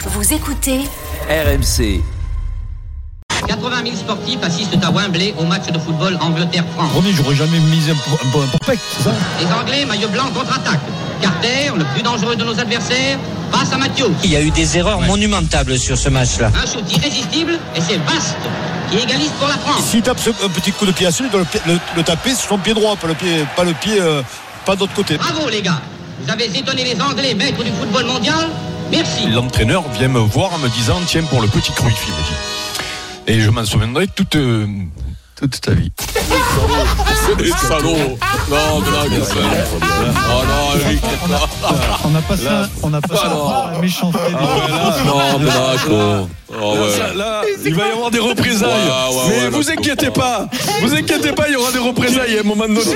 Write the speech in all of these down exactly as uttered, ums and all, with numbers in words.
Vous écoutez R M C. quatre-vingt mille sportifs assistent à Wembley au match de football Angleterre-France. Premier, j'aurais jamais misé un pour c'est ça. Les Anglais, maillot blanc, contre-attaque. Carter, le plus dangereux de nos adversaires, passe à Matthews. Il y a eu des erreurs ouais. monumentales sur ce match-là. Un shoot irrésistible et c'est Bast qui égalise pour la France. S'il tape un petit coup de pied à celui, il doit le, le, le taper sur son pied droit, pas le pied, pas le pied, euh, pas de l'autre côté. Bravo les gars, vous avez étonné les Anglais, maîtres du football mondial. Merci. L'entraîneur vient me voir en me disant tiens pour le petit Cruyff, il me dit. Et je m'en souviendrai toute euh, toute ta vie. C'est des salauds. Non, mais là, ça. Oh non, Eric. On a passé un, on a passé un méchant. Non, mais là, quoi. Oh, ouais. là, là, il va y avoir des représailles. Ouais, ouais, mais ouais, vous inquiétez pas. Vous inquiétez pas, il y aura des représailles à un moment donné.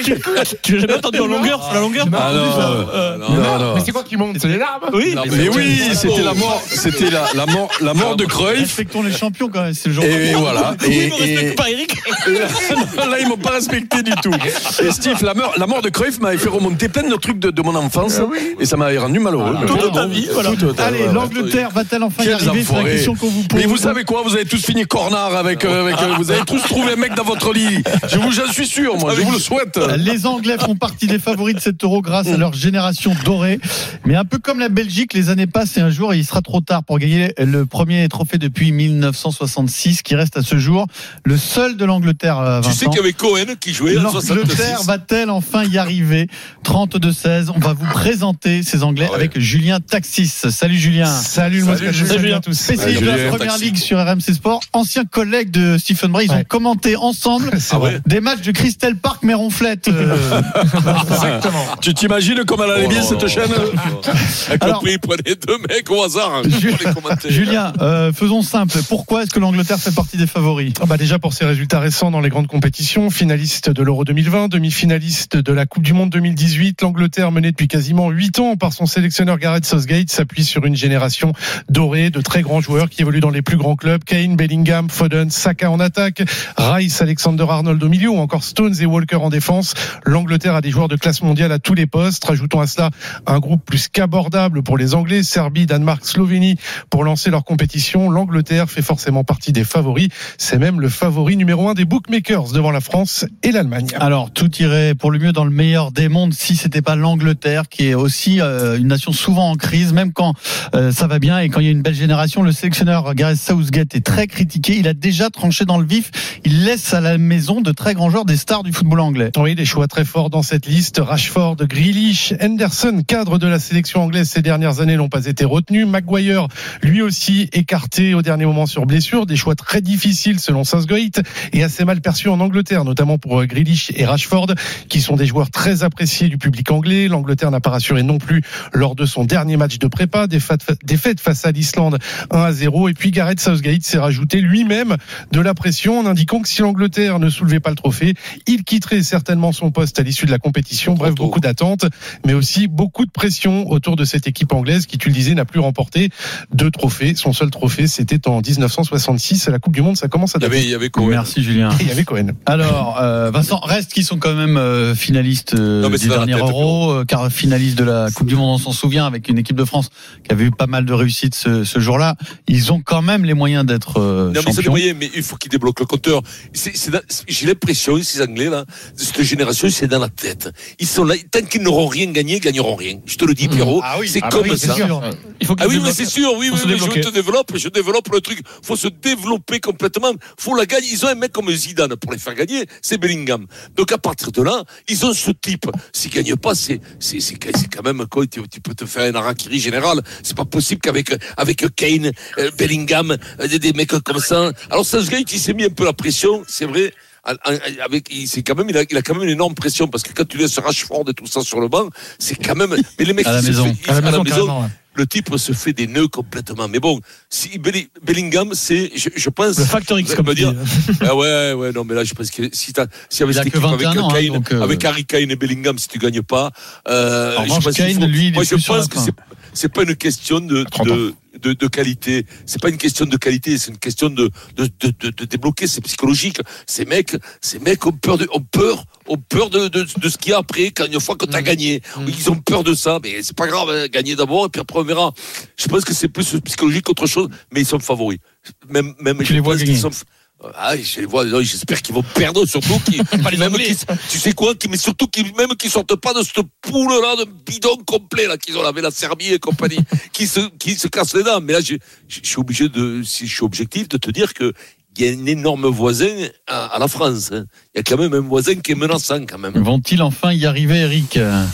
Tu l'as jamais entendu en longueur, sur la longueur Ah non, euh, non, non, non. Mais c'est quoi qui monte? C'est les larmes? Oui. Non, mais, mais oui, c'était la mort, c'était la, la mort, la mort de Cruyff. Respectons les champions quand même, c'est le genre. Et voilà. Et, et, ils me respectent pas, Eric. Là, ils m'ont pas respecté du tout. Et Steve, la mort, la mort de Cruyff m'avait fait remonter plein de trucs de, de mon enfance, oui. Et ça m'avait rendu malheureux. Voilà. Toute ta vie. Voilà. Allez, l'Angleterre va-t-elle enfin y arriver? C'est la question qu'on vous pose. Mais vous savez quoi? Vous avez tous fini cornard avec, euh, avec euh, vous avez tous trouvé un mec dans votre lit. Je vous, j'en suis sûr, moi. Je vous le souhaite. Les Anglais font partie des favoris de cet Euro grâce à leur génération dorée. Mais un peu comme la Belgique, les années passent et un jour, il sera trop tard pour gagner le premier trophée depuis dix-neuf cent soixante-six, qui reste à ce jour le seul de l'Angleterre. Vincent. Tu sais qu'il y avait Cohen qui jouait en soixante-six. L'Angleterre va-t-elle enfin y arriver? trente-deux seize. On va vous présenter ces Anglais ah ouais. avec Julien Taxis. Salut Julien. Salut, Salut, Salut Julien. Salut à tous. Spécialiste de la Première Taxis. Ligue sur R M C Sport, ancien collègue de Stephen Bray. Ils ouais. ont commenté ensemble ah ouais. des matchs de Crystal Park mais ronflette. Euh... Exactement. Tu t'imagines comment elle allait bien cette chaîne? Alors, il prenait deux mecs au hasard pour les commenter. Julien, euh, faisons simple. Pourquoi est-ce que l'Angleterre fait partie des favoris? Ah bah déjà pour ses résultats récents dans les grandes compétitions, finaliste de l'Euro deux mille vingt, demi-finaliste de la Coupe du Monde deux mille dix-huit, l'Angleterre menée depuis quasiment huit ans par son sélectionneur Gareth Southgate s'appuie sur une génération dorée de très grands joueurs qui évoluent dans les plus grands clubs. Kane, Bellingham, Foden, Saka en attaque, Rice, Alexander-Arnold au milieu ou encore Stones et Walker en défense. L'Angleterre a des joueurs de classe mondiale à tous les postes. Rajoutons à cela un groupe plus qu'abordable pour les Anglais, Serbie, Danemark, Slovénie pour lancer leur compétition. L'Angleterre fait forcément partie des favoris. C'est même le favori numéro un des bookmakers devant la France et l'Allemagne. Alors, tout irait pour le mieux dans le meilleur des mondes si c'était pas l'Angleterre qui est aussi euh, une nation souvent en crise, même quand euh, ça va bien et quand il y a une belle génération. Le sélectionneur Gareth Southgate est très critiqué. Il a déjà tranché dans le vif. Il laisse à la maison de très grands joueurs, des stars du football anglais. Oui, des choix très forts dans cette liste. Rashford, Grealish, Henderson, cadre de la sélection anglaise ces dernières années, n'ont pas été retenus. Maguire, lui aussi écarté au dernier moment sur blessure. Des choix très difficiles selon Southgate et assez mal perçus en Angleterre, notamment pour Grealish et Rashford, qui sont des joueurs très appréciés du public anglais. L'Angleterre n'a pas rassuré non plus lors de son dernier match de prépa, défaite face à l'Islande un à zéro. Et puis Gareth Southgate s'est rajouté lui-même de la pression en indiquant que si l'Angleterre ne soulevait pas le trophée, il quitterait certainement son poste à l'issue de la compétition. Bref, beaucoup d'attentes, mais aussi beaucoup de pression autour de cette équipe anglaise qui, tu le disais, n'a plus remporté de trophées. Son seul trophée, c'était en dix-neuf cent soixante-six à la Coupe du Monde. Ça commence à dater. Il y avait, il y avait Cohen. Merci Julien. Il y avait Cohen. Alors, euh, Vincent, reste qui sont quand même euh, finalistes euh, non, du dernier Euro, euh, car finaliste de la Coupe du Monde, on s'en souvient, avec une équipe de France qui avait eu pas mal de réussite ce, ce jour-là. Ils ont quand même les moyens d'être euh, non, champions. mais c'est les moyens, mais il faut qu'ils débloquent le compteur. C'est, c'est dans, j'ai l'impression, ces Anglais-là, de cette génération, c'est dans la tête. Ils sont là, tant qu'ils n'auront rien gagné, ils gagneront rien. Je te le dis, Pierrot. Ah oui, c'est ah comme oui, ça. Il faut ah oui, mais c'est sûr, oui, oui, oui je te développe, je développe le truc. Faut se développer complètement. Faut la gagner. Ils ont un mec comme Zidane pour les faire gagner, c'est Bellingham. Donc à partir de là, ils ont ce type. S'ils gagnent pas, c'est, c'est, c'est, c'est quand même quoi, tu, tu peux te faire un harakiri général. C'est pas possible qu'avec, avec Kane, euh, Bellingham, euh, des, des mecs comme ça. Alors Southgate, il s'est mis un peu la pression, c'est vrai. Avec, il, c'est quand même, il a, il a quand même une énorme pression parce que quand tu laisses Rashford et tout ça sur le banc, c'est quand même. Mais les mecs, à la maison, fait, ils, à la maison, à la maison ouais. Le type se fait des nœuds complètement. Mais bon, si Bellingham, c'est, je, je pense. Le facteur X, comme me dire. Ah ouais, ouais, non, mais là, je pense que si t'as, si avec cette équipe, avec ans, Kane, hein, donc, euh... avec Harry Kane et Bellingham, si tu gagnes pas, euh, je pense Kane, faut, lui, moi, je pense que c'est, c'est pas une question de, de, de, de qualité. C'est pas une question de qualité, c'est une question de, de, de, de, de débloquer. C'est psychologique. Ces mecs, ces mecs ont peur de, ont peur, ont peur de, de, de ce qu'il y a après, quand une fois que t'as mmh. gagné. Mmh. Ils ont peur de ça, mais c'est pas grave, hein, gagner d'abord, et puis après on verra. Je pense que c'est plus psychologique qu'autre chose, mais ils sont favoris. Même, même, tu les vois gagner. Sont... Ah, je les vois, j'espère qu'ils vont perdre, surtout qu'ils, pas les même Anglais. qu'ils, tu sais quoi, mais surtout qu'ils, même qu'ils sortent pas de cette poule-là, de bidon complet, là, qu'ils ont lavé la Serbie et compagnie, qui se, qui se cassent les dents. Mais là, je, je suis obligé de, si je suis objectif, de te dire que il y a un énorme voisin à, à la France. Hein. Il y a quand même un voisin qui est menaçant, quand même. Vont-ils enfin y arriver, Eric?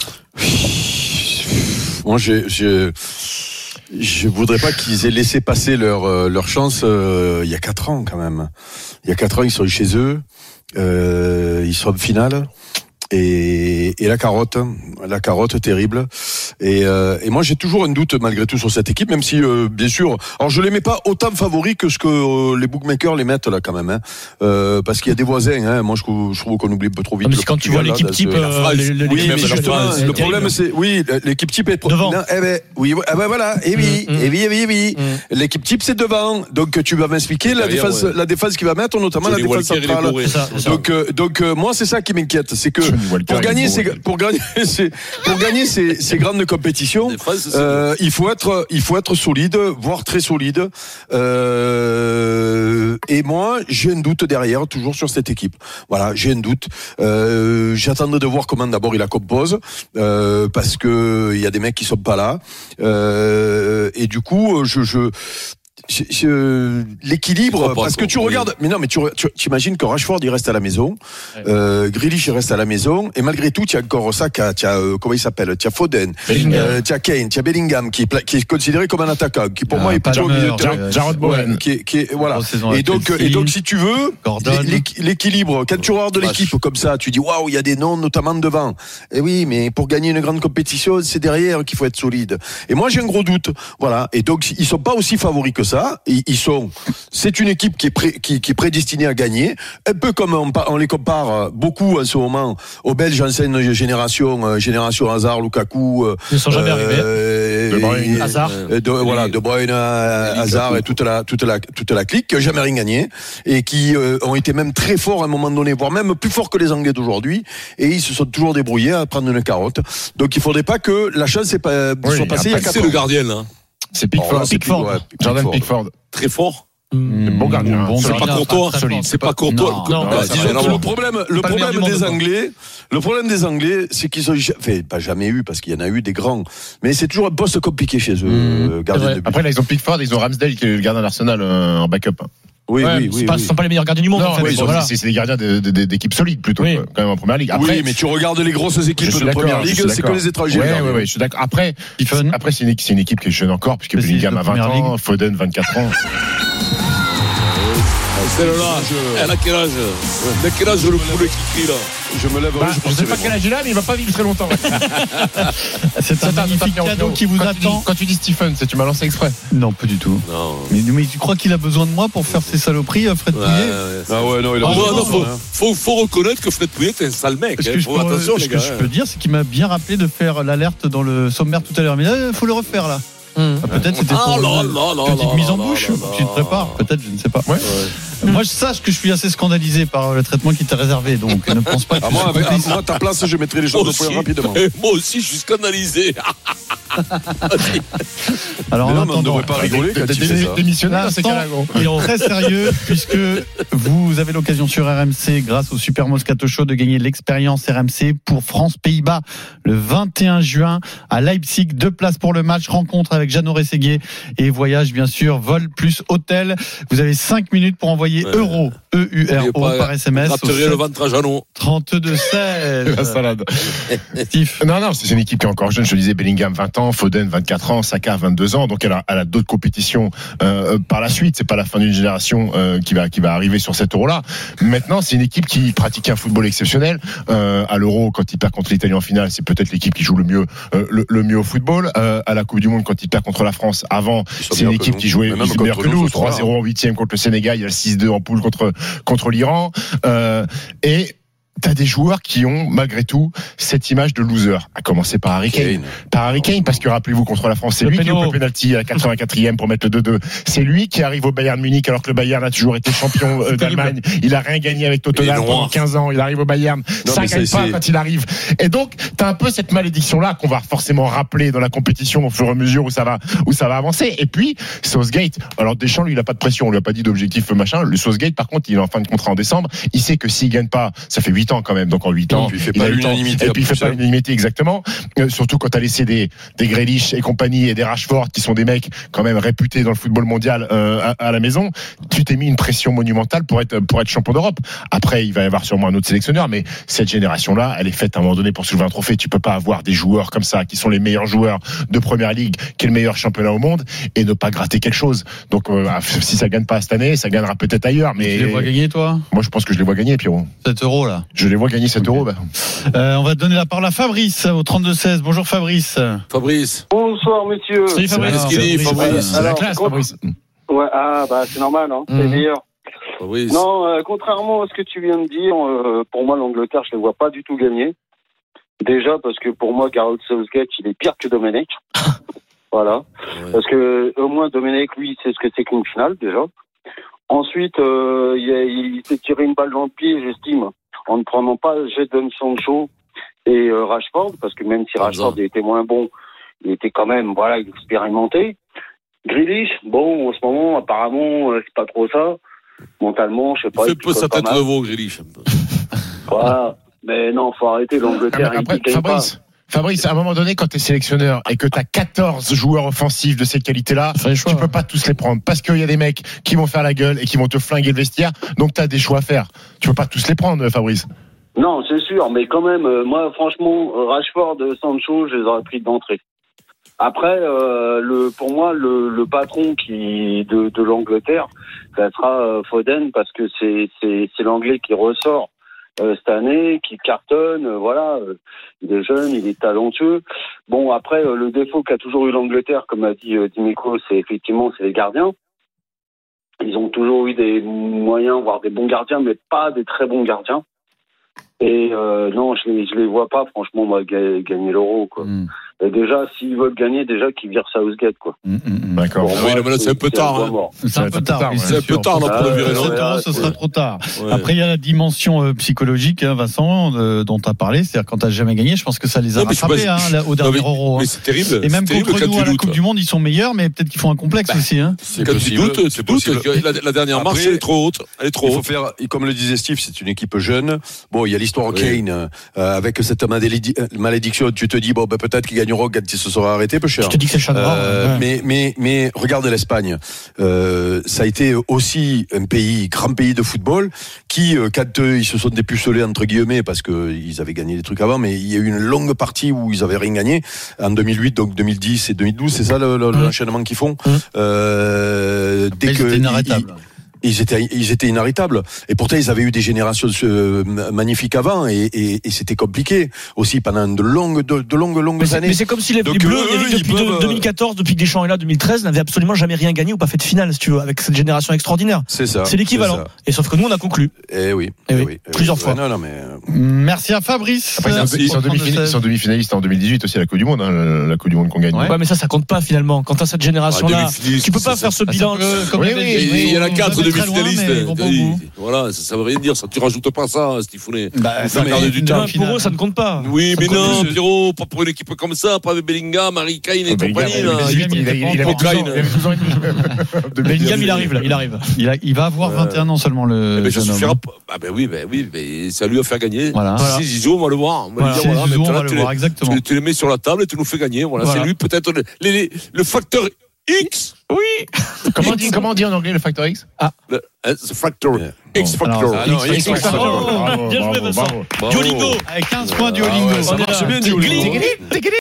Moi, j'ai, j'ai, je voudrais pas qu'ils aient laissé passer leur, leur chance euh, il y a quatre ans, quand même. Il y a quatre ans, ils sont chez eux. Euh, ils sont en finale. Et, et la carotte, la carotte terrible. Et, euh, et moi j'ai toujours un doute malgré tout sur cette équipe, même si euh, bien sûr, alors je les mets pas autant favoris que ce que euh, les bookmakers les mettent là quand même, hein. Euh, parce qu'il y a des voisins. Hein. Moi je trouve, je trouve qu'on oublie pas trop vite. Mais quand tu vois l'équipe type, euh, les, les, oui, mais justement, le problème c'est, oui, l'équipe type est devant. Non, eh ben, oui, eh ben voilà, et oui, et oui, et oui, et oui. L'équipe type c'est devant. Donc tu vas m'expliquer la défense, ouais. la défense qu'il va mettre, notamment la défense centrale. Donc, euh, donc euh, moi c'est ça qui m'inquiète, c'est que pour gagner, ces, pour gagner, ces, pour gagner ces, ces grandes compétitions, euh, il faut être, il faut être solide, voire très solide. Euh, et moi, j'ai un doute derrière, toujours sur cette équipe. Voilà, j'ai un doute. Euh, j'attendrai de voir comment d'abord il la compose, euh, parce que il y a des mecs qui sont pas là. Euh, et du coup, je, je Je, je, l'équilibre, parce que tu regardes, mais non, mais tu, tu imagines que Rashford il reste à la maison, euh, Grealish il reste à la maison, et malgré tout, tu as encore ça, tu as, euh, comment il s'appelle, tu as Foden, euh, tu as Kane, tu as Bellingham qui est, qui est considéré comme un attaquant, qui pour ah, moi est plutôt au milieu de terrain, Jarrod Bowen, qui est, qui est, voilà. Et donc, et donc, si tu veux, l'équilibre, quand tu regardes l'équipe comme ça, tu dis waouh, il y a des noms notamment devant. Et oui, mais pour gagner une grande compétition, c'est derrière qu'il faut être solide. Et moi, j'ai un gros doute, voilà. Et donc, ils sont pas aussi favoris que ça. Ils sont, c'est une équipe qui est, pré, qui, qui est prédestinée à gagner, un peu comme on, on les compare beaucoup en ce moment aux Belges anciennes génération, génération Hazard, Lukaku. Ils ne sont jamais arrivés. Euh, De Bruyne, Hazard. De, voilà, De Bruyne, Hazard et toute la, toute la, toute la clique qui n'a jamais rien gagné et qui euh, ont été même très forts à un moment donné, voire même plus forts que les Anglais d'aujourd'hui, et ils se sont toujours débrouillés à prendre une carotte. Donc il ne faudrait pas que la chance soit oui, passée il y a quatre ans. C'est le gardien là. C'est Pickford. Oh, Pickford. Pickford. Ouais, Jordan Pickford. Très fort. Mmh, bon gardien. Bon c'est gardien, pas Courtois. pas solide. C'est pas Courtois. Non, non, non, disons que le problème, le pas problème le des monde, Anglais, le problème des Anglais, c'est qu'ils ont, enfin, pas jamais eu, parce qu'il y en a eu des grands, mais c'est toujours un poste compliqué chez eux, mmh, gardien de but. Après, là, ils ont Pickford, ils ont Ramsdale, qui est le gardien d'Arsenal, euh, en backup. Oui, ouais, oui, oui. Pas, oui. Ce sont pas les meilleurs gardiens du monde. Non, en fait, oui, bon, voilà. voilà. c'est, c'est des gardiens de, de, de, d'équipes solides plutôt, oui. quand même en première ligue. Après, oui, mais tu regardes les grosses équipes de première ligue, c'est que les étrangers. Ouais, ouais, ouais, je suis d'accord. Après, c'est, après c'est, une, c'est une équipe qui est jeune encore, puisque Bellingham a vingt ans, ligue. Foden vingt-quatre ans. C'est le l'âge. Elle a quel âge? Elle a quel âge le poulet qui crie là? Je me lève. Bah, je ne sais pas quel âge il a, mais il va pas vivre très longtemps. C'est un magnifique cadeau qui vous quand attend. Tu dis, quand tu dis Stephen, c'est tu m'as lancé exprès. Non, pas du tout. Non. Mais, mais tu crois qu'il a besoin de moi pour faire ses saloperies, Fred Pouillet? Ouais, ouais, ah ouais, non, il a ah, besoin. Non, non, faut, faut, faut reconnaître que Fred Pouillet est un sale mec. Ce hein. que, je, faut, peux, attention, ce les que gars, je hein. peux dire, c'est qu'il m'a bien rappelé de faire l'alerte dans le sommaire tout à l'heure. Mais là, il faut le refaire là. Mmh. Ah, peut-être c'était ah, pour là, une là, là, petite là, mise en là, bouche. là, Tu te prépares, peut-être, je ne sais pas. Ouais. Ouais. Moi, je sache que je suis assez scandalisé par le traitement qui t'est réservé, donc ne pense pas que. À moi, avec, à moi, à ta place, je mettrai les choses au point rapidement. Moi aussi, je suis scandalisé. Alors, non, en mais on ne devrait pas rigoler quand il fait ça. Démissionner dans ces cas-là, gros. Il est très sérieux puisque vous avez l'occasion sur R M C, grâce au Super Moscato Show, de gagner l'expérience R M C pour France-Pays-Bas le vingt et un juin à Leipzig. Deux places pour le match, rencontre avec Jeannot Rességuier et voyage, bien sûr, vol plus hôtel. Vous avez cinq minutes pour envoyer ouais. euro, E U R O par S M S. Le ventre à Jeannot. trente-deux seize. La salade. Steve. Non, non, c'est une équipe qui est encore jeune. Je te disais, Bellingham vingt ans, Foden vingt-quatre ans, Saka vingt-deux ans. Donc elle a, elle a d'autres compétitions euh, par la suite. C'est pas la fin d'une génération euh, qui va qui va arriver sur cet euro-là. Maintenant, c'est une équipe qui pratique un football exceptionnel. Euh, à l'Euro, quand il perd contre l'Italie en finale, c'est peut-être l'équipe qui joue le mieux euh, le, le mieux au football. Euh, à la Coupe du Monde, quand il perd contre la France, avant, c'est une équipe qui jouait meilleur que nous. trois zéro en huitième contre le Sénégal, il y a le six deux en poule contre contre l'Iran. Euh, et t'as des joueurs qui ont malgré tout cette image de loser, à commencer par Harry Kane. Par Harry Kane, parce que rappelez-vous contre la France, c'est Le lui péno. qui est au penalty à la quatre-vingt-quatrième pour mettre le deux deux. C'est lui qui arrive au Bayern Munich alors que le Bayern a toujours été champion euh, d'Allemagne. Il a rien gagné avec Tottenham pendant quinze ans. Il arrive au Bayern, Non, ça mais gagne ça, pas c'est- quand il arrive. Et donc, t'as un peu cette malédiction-là qu'on va forcément rappeler dans la compétition au fur et à mesure où ça va, où ça va avancer. Et puis, Southgate. Alors Deschamps, lui, il a pas de pression. On lui a pas dit d'objectif machin. Le Southgate, par contre, il est en fin de contrat en décembre. Il sait que s'il gagne pas, ça fait huit ans quand même. Donc en huit ans, puis il fait il pas a eu le temps. l'unanimité Et puis il en fait plus, pas hein. l'unanimité exactement. Euh, surtout quand t'as laissé des des Grealish et compagnie et des Rashford qui sont des mecs quand même réputés dans le football mondial euh, à, à la maison. Tu t'es mis une pression monumentale pour être pour être champion d'Europe. Après, il va y avoir sûrement un autre sélectionneur, mais cette génération-là, elle est faite à un moment donné pour soulever un trophée. Tu peux pas avoir des joueurs comme ça qui sont les meilleurs joueurs de Première Ligue, qui est le meilleur championnat au monde, et ne pas gratter quelque chose. Donc euh, si ça gagne pas cette année, ça gagnera peut-être ailleurs. Mais Tu les vois gagner, toi moi, je pense que je les vois gagner, Pierrot. sept euros, là. Je les vois gagner sept euros. Bah. Euh, on va donner la parole à Fabrice au trente-deux seize. Bonjour Fabrice. Fabrice. Bonsoir, messieurs. Salut Fabrice. Qu'est-ce qu'il dit, Fabrice? C'est la Alors, classe, contre- Fabrice. Ouais, ah, bah, c'est normal, hein. Mhm. C'est meilleur. Fabrice. Non, euh, contrairement à ce que tu viens de dire, euh, pour moi, l'Angleterre, je ne les vois pas du tout gagner. Déjà, parce que pour moi, Gareth Southgate, il est pire que Domenech. Voilà. Ouais. Parce que, au moins, Domenech, lui, c'est ce que c'est qu'une finale, déjà. Ensuite, euh, il, a- il s'est tiré une balle dans le pied, j'estime, en ne prenant pas Jadon Sancho et euh, Rashford, parce que même si Rashford était moins bon, il était quand même, voilà, expérimenté. Grealish, bon, en ce moment, apparemment, euh, c'est pas trop ça. Mentalement, je sais pas. Fais il peu sa picole pas tête de mal. veau, Grealish. Voilà. Mais non, faut arrêter l'Angleterre. Ah, mais après, il gagne Fabrice, Fabrice, à un moment donné, quand tu es sélectionneur et que tu as quatorze joueurs offensifs de cette qualité-là, tu peux pas tous les prendre. Parce qu'il y a des mecs qui vont faire la gueule et qui vont te flinguer le vestiaire. Donc tu as des choix à faire. Tu peux pas tous les prendre, Fabrice. pas. Non, c'est sûr, mais quand même, euh, moi, franchement, euh, Rashford, euh, Sancho, je les aurais pris d'entrée. Après, euh, le, pour moi, le, le patron qui de, de l'Angleterre, ça sera euh, Foden, parce que c'est, c'est, c'est l'Anglais qui ressort euh, cette année, qui cartonne, euh, voilà. Euh, il est jeune, il est talentueux. Bon, après, euh, le défaut qu'a toujours eu l'Angleterre, comme a dit euh, Dimeco, c'est effectivement c'est les gardiens. Ils ont toujours eu des moyens, voire des bons gardiens, mais pas des très bons gardiens. Et euh, non, je les, je les vois pas, franchement, moi, ga- gagner l'Euro, quoi. Mm. Et déjà, s'ils veulent gagner, déjà qu'ils virent Southgate, quoi. Mm, mm, mm. D'accord. Pour Oui, moi, mais là, c'est un peu tard, hein. mort. C'est un peu tard. oui, C'est un peu sûr. tard, là, pour le Ah, virer, ouais, non? sept ouais. euros, ce sera trop tard. Ouais. Après, il y a la dimension euh, psychologique, hein, Vincent, euh, dont tu as parlé. C'est-à-dire, quand tu n'as jamais gagné, je pense que ça les a Non, mais je sais rattrapés pas, hein, là, au Non, dernier mais- Euro. hein. Mais c'est terrible. Et même C'est terrible contre quand nous tu à la doutes. Coupe du Monde, ils sont meilleurs, mais peut-être qu'ils font un complexe aussi. Hein. C'est Quand tu possible, doutes, tu c'est doutes possible. que la, la dernière marche, Après, elle est trop haute. Elle est trop Il faut haute. faire, comme le disait Steve, c'est une équipe jeune. Bon, il y a l'histoire Oui. Kane, euh, avec cette malédi- malédiction. Tu te dis, bon, ben, peut-être qu'ils gagneront quand ils se seront arrêtés, peu cher. Je te dis que c'est le chat noir. Euh, ouais. mais, mais, mais regarde l'Espagne. Euh, ça a été aussi un pays, grand pays de football, qui, euh, quand euh, ils se sont dépucelés, entre guillemets, parce qu'ils avaient gagné des trucs avant, mais il y a eu une longue partie où ils avaient rien gagné. En deux mille huit, donc deux mille dix et deux mille douze, c'est ça le, le, l'enchaînement qu'ils font. Mmh. Euh, dès Ils que étaient ils- inarrêtables. Ils étaient, ils étaient inarrêtables. Et pourtant, ils avaient eu des générations euh, magnifiques avant, et, et, et c'était compliqué aussi pendant de longues, de, de longues, longues Mais c'est, années. mais c'est comme si les, Donc, les Bleus, eux, les- ils depuis peuvent, de- deux mille quatorze, depuis que Deschamps est là, deux mille treize, n'avaient absolument jamais rien gagné ou pas fait de finale, si tu veux, avec cette génération extraordinaire. C'est ça. C'est l'équivalent. ça. Et sauf que nous, on a conclu. Eh oui. Eh oui, eh plusieurs oui. fois. Ouais, non, non, mais. euh, Merci à Fabrice. Après, ils sont- Euh, ils sont pour demi-finalistes trente-deux ils sont demi-finalistes en deux mille dix-huit aussi à la Coupe du Monde, hein, la Coupe du Monde qu'on gagne. Ouais. Ouais, mais ça, ça compte pas finalement. Quand t'as cette génération-là, demi-finaliste, tu peux pas c'est faire ça. ce Ah, bilan. ça peut, comme Oui, la oui, Belgique, Il y en a ils quatre vont pas très loin, demi-finalistes. mais ils vont pas au Et- bout. Voilà, ça, ça veut rien dire. Ça, tu rajoutes pas ça, Stifounet. Bah, Ça mais- garde du non, temps. Non, pour eux, ça ne compte pas. Oui, Ça mais compte non, plus. Pierrot, pas pour une équipe comme ça, pas avec Bellingham, Harry Kane et Bellingham, compagnie. il là. avait dix-huit, il a- il avait douze ans, il avait douze ans et demi. Bellingham, il arrive là, il arrive. Il, a- il va avoir vingt et un ans seulement, le Eh ben, ça jeune suffira homme. pas. Ah ben oui, ben oui, ben, c'est à lui à faire gagner. Voilà. Si c'est Zizou, on va le voir. On va Voilà. lui C'est dire, voilà, Zizou, on maintenant, va le tu voir, les- exactement. Tu, tu les mets sur la table et tu nous fais gagner. Voilà, Voilà. c'est lui peut-être le, les- les- le facteur X. Oui. Comment on dit, comment on dit en anglais le facteur X? Le, hein, the factor. Yeah. X factor. Alors, Ah non, X- X X- factor. Bravo. Bravo, Bien joué, bravo, Vincent. bravo. Duolingo. Avec quinze points Duolingo. Ah ouais, ça On est marche là. bien, Tigli, Duolingo. tigli, tigli.